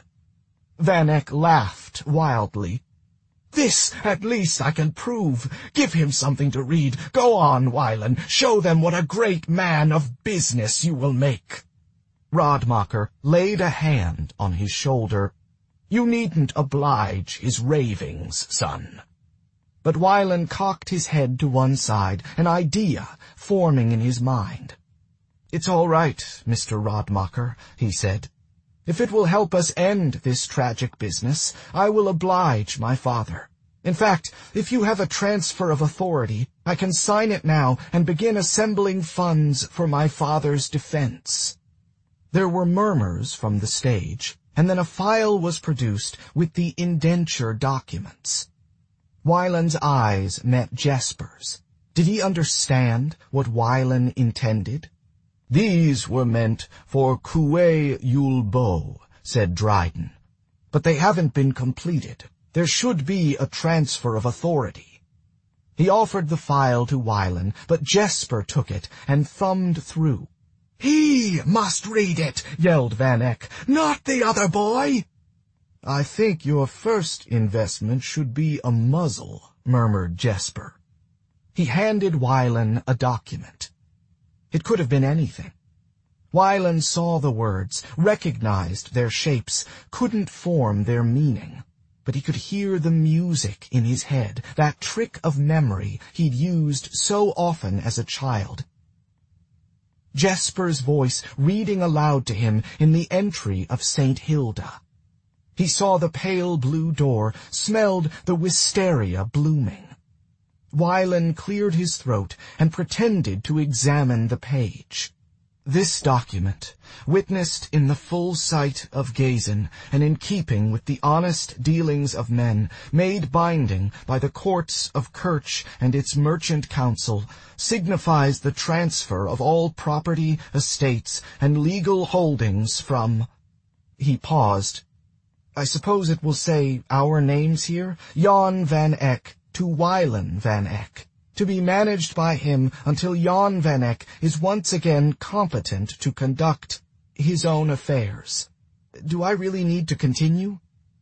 Van Eck laughed wildly. "This, at least, I can prove. Give him something to read. Go on, Wylan. Show them what a great man of business you will make." Radmacher laid a hand on his shoulder. "You needn't oblige his ravings, son." But Wylan cocked his head to one side, an idea forming in his mind. "It's all right, Mr. Radmacher," he said. "If it will help us end this tragic business, I will oblige my father. In fact, if you have a transfer of authority, I can sign it now and begin assembling funds for my father's defense." There were murmurs from the stage, and then a file was produced with the indenture documents. Wylan's eyes met Jesper's. Did he understand what Wylan intended? "These were meant for Kuei Yulbo," said Dryden. "But they haven't been completed. There should be a transfer of authority." He offered the file to Wylan, but Jesper took it and thumbed through. "He must read it," yelled Van Eck, "not the other boy." "I think your first investment should be a muzzle," murmured Jesper. He handed Wylan a document. It could have been anything. Wylan saw the words, recognized their shapes, couldn't form their meaning. But he could hear the music in his head, that trick of memory he'd used so often as a child. Jesper's voice reading aloud to him in the entry of St. Hilda. He saw the pale blue door, smelled the wisteria blooming. Wylan cleared his throat and pretended to examine the page. This document, witnessed in the full sight of Gazin, and in keeping with the honest dealings of men, made binding by the courts of Kerch and its merchant council, signifies the transfer of all property, estates, and legal holdings from... He paused. I suppose it will say our names here? Jan van Eyck to Wylan van Eyck, to be managed by him until Jan van Eyck is once again competent to conduct his own affairs. Do I really need to continue?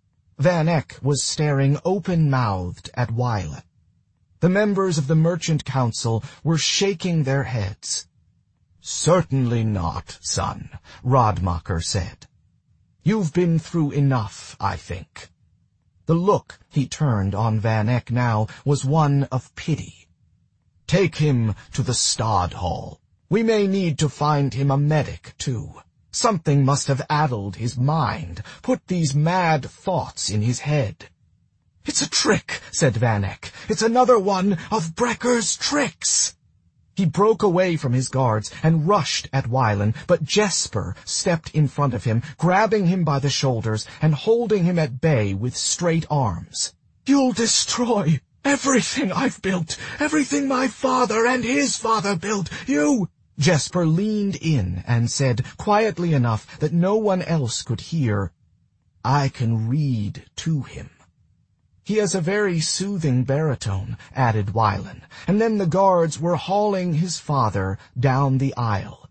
Van Eyck was staring open-mouthed at Wylan. The members of the Merchant Council were shaking their heads. Certainly not, son, Radmacher said. You've been through enough, I think. The look he turned on Van Eyck now was one of pity. Take him to the Stad Hall. We may need to find him a medic, too. Something must have addled his mind, put these mad thoughts in his head. It's a trick, said Van Eyck. It's another one of Brekker's tricks. He broke away from his guards and rushed at Wylan, but Jesper stepped in front of him, grabbing him by the shoulders and holding him at bay with straight arms. You'll destroy everything I've built, everything my father and his father built. You... Jesper leaned in and said, quietly enough that no one else could hear, I can read to him. He has a very soothing baritone, added Wylan, and then the guards were hauling his father down the aisle.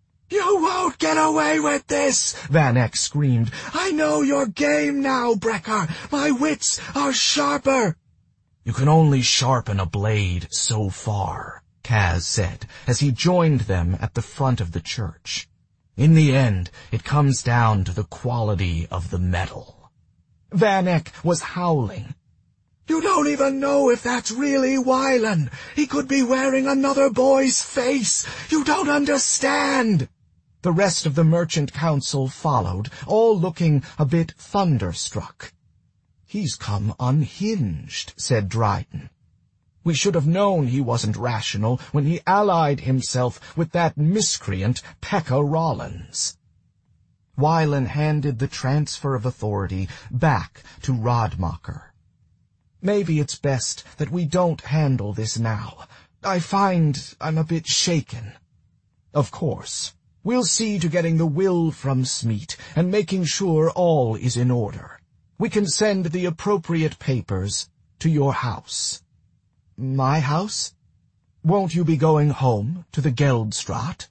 You won't get away with this, Van Eyck screamed. I know your game now, Brekker. My wits are sharper. You can only sharpen a blade so far, Kaz said, as he joined them at the front of the church. In the end, it comes down to the quality of the metal. Van Eyck was howling. You don't even know if that's really Wylan. He could be wearing another boy's face. You don't understand. The rest of the Merchant Council followed, all looking a bit thunderstruck. He's come unhinged, said Dryden. We should have known he wasn't rational when he allied himself with that miscreant Pekka Rollins. Wylan handed the transfer of authority back to Radmacher. Maybe it's best that we don't handle this now. I find I'm a bit shaken. Of course, we'll see to getting the will from Smeet and making sure all is in order. We can send the appropriate papers to your house. My house? Won't you be going home to the Geldstraat?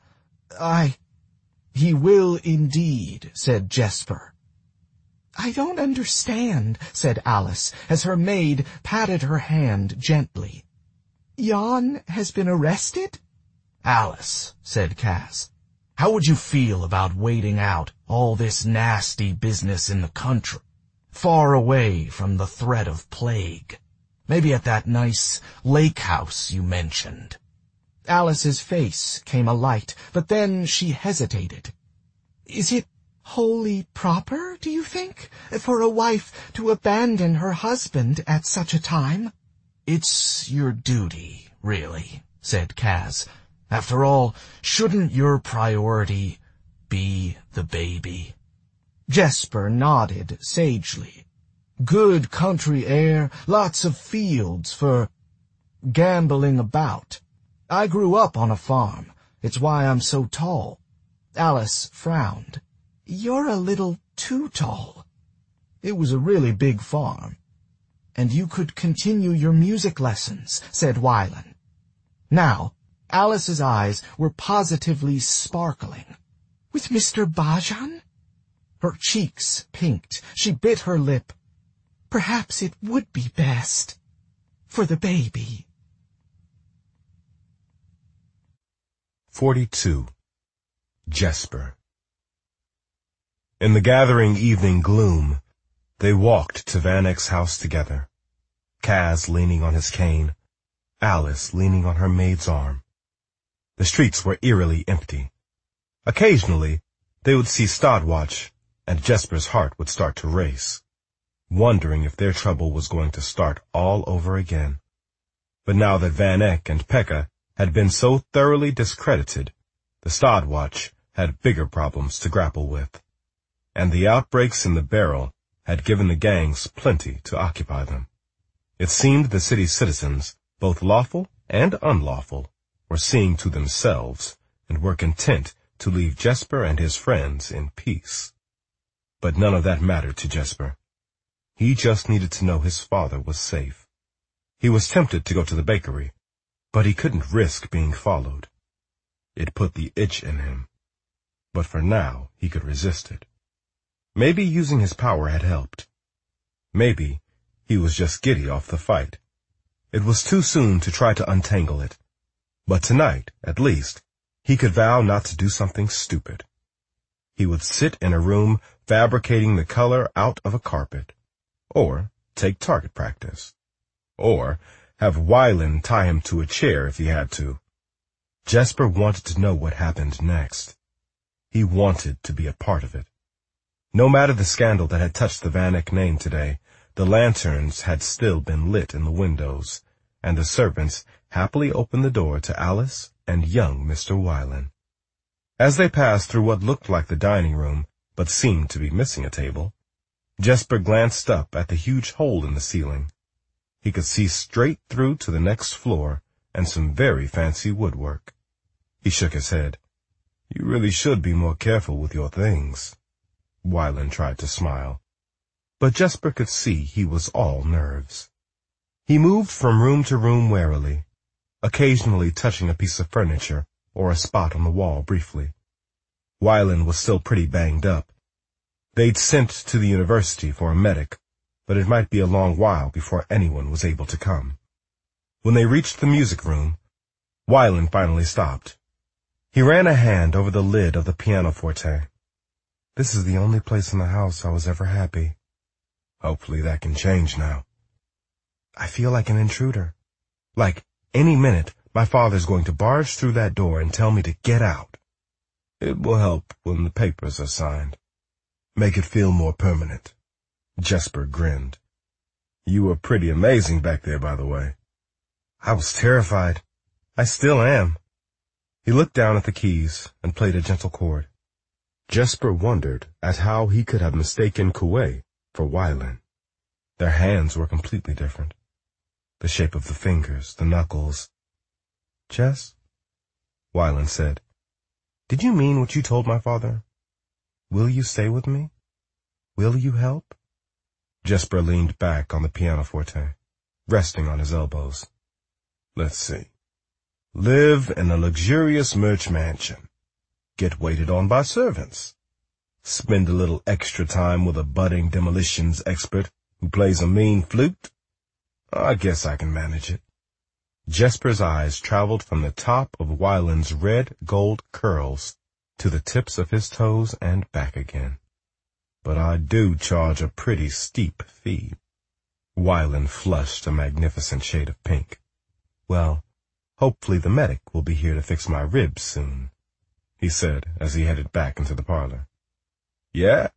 He will indeed, said Jesper. I don't understand, said Alice, as her maid patted her hand gently. Jan has been arrested? Alice, said Kaz, how would you feel about waiting out all this nasty business in the country, far away from the threat of plague? Maybe at that nice lake house you mentioned. Alice's face came alight, but then she hesitated. Is it wholly proper, do you think, for a wife to abandon her husband at such a time? It's your duty, really, said Kaz. After all, shouldn't your priority be the baby? Jesper nodded sagely. Good country air, lots of fields for gambling about. I grew up on a farm. It's why I'm so tall. Alice frowned. You're a little too tall. It was a really big farm. And you could continue your music lessons, said Wylan. Now, Alice's eyes were positively sparkling. With Mr. Bajan? Her cheeks pinked. She bit her lip. Perhaps it would be best for the baby. 42. Jesper. In the gathering evening gloom, they walked to Van Eck's house together, Kaz leaning on his cane, Alice leaning on her maid's arm. The streets were eerily empty. Occasionally, they would see Stadwatch, and Jesper's heart would start to race, wondering if their trouble was going to start all over again. But now that Van Eck and Pekka had been so thoroughly discredited, the Stadwatch had bigger problems to grapple with, and the outbreaks in the barrel had given the gangs plenty to occupy them. It seemed the city's citizens, both lawful and unlawful, were seeing to themselves and were content to leave Jesper and his friends in peace. But none of that mattered to Jesper. He just needed to know his father was safe. He was tempted to go to the bakery, but he couldn't risk being followed. It put the itch in him, but for now he could resist it. Maybe using his power had helped. Maybe he was just giddy off the fight. It was too soon to try to untangle it, but tonight, at least, he could vow not to do something stupid. He would sit in a room fabricating the color out of a carpet, or take target practice, or have Wylan tie him to a chair if he had to. Jesper wanted to know what happened next. He wanted to be a part of it. No matter the scandal that had touched the Van Eck name today, the lanterns had still been lit in the windows, and the servants happily opened the door to Alice and young Mr. Wylan. As they passed through what looked like the dining room, but seemed to be missing a table, Jesper glanced up at the huge hole in the ceiling. He could see straight through to the next floor and some very fancy woodwork. He shook his head. "You really should be more careful with your things." Wylan tried to smile, but Jesper could see he was all nerves. He moved from room to room warily, occasionally touching a piece of furniture or a spot on the wall briefly. Wylan was still pretty banged up. They'd sent to the university for a medic, but it might be a long while before anyone was able to come. When they reached the music room, Wylan finally stopped. He ran a hand over the lid of the pianoforte. "This is the only place in the house I was ever happy. Hopefully that can change now. I feel like an intruder. Like any minute my father's going to barge through that door and tell me to get out." "It will help when the papers are signed. Make it feel more permanent." Jesper grinned. "You were pretty amazing back there, by the way." "I was terrified. I still am." He looked down at the keys and played a gentle chord. Jesper wondered at how he could have mistaken Kuwei for Wylan. Their hands were completely different. The shape of the fingers, the knuckles. "Jess," Wylan said, "did you mean what you told my father? Will you stay with me? Will you help?" Jesper leaned back on the pianoforte, resting on his elbows. "Let's see. Live in a luxurious merch mansion. Get waited on by servants. Spend a little extra time with a budding demolitions expert who plays a mean flute. I guess I can manage it." Jesper's eyes traveled from the top of Wylan's red gold curls to the tips of his toes and back again. "But I do charge a pretty steep fee." Wylan flushed a magnificent shade of pink. "Well, hopefully the medic will be here to fix my ribs soon," he said as he headed back into the parlor. "Yeah?"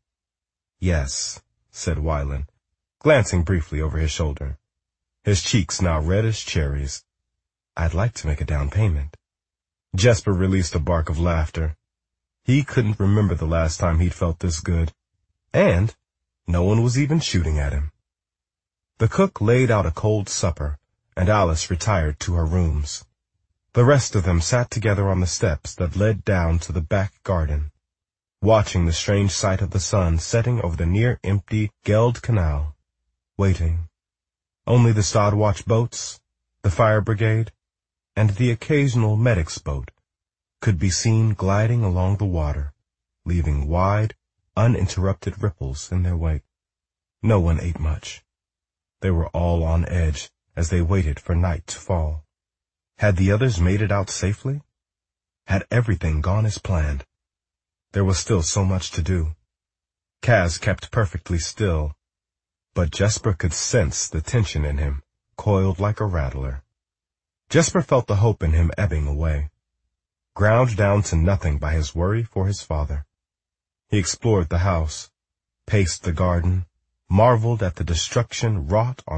"Yes," said Wylan, glancing briefly over his shoulder, his cheeks now red as cherries. "I'd like to make a down payment." Jesper released a bark of laughter. He couldn't remember the last time he'd felt this good, and no one was even shooting at him. The cook laid out a cold supper, and Alice retired to her rooms. The rest of them sat together on the steps that led down to the back garden, watching the strange sight of the sun setting over the near-empty Geld Canal, waiting. Only the Stadwatch boats, the fire brigade, and the occasional medic's boat could be seen gliding along the water, leaving wide, uninterrupted ripples in their wake. No one ate much. They were all on edge as they waited for night to fall. Had the others made it out safely? Had everything gone as planned? There was still so much to do. Kaz kept perfectly still, but Jesper could sense the tension in him, coiled like a rattler. Jesper felt the hope in him ebbing away, ground down to nothing by his worry for his father. He explored the house, paced the garden, marveled at the destruction wrought on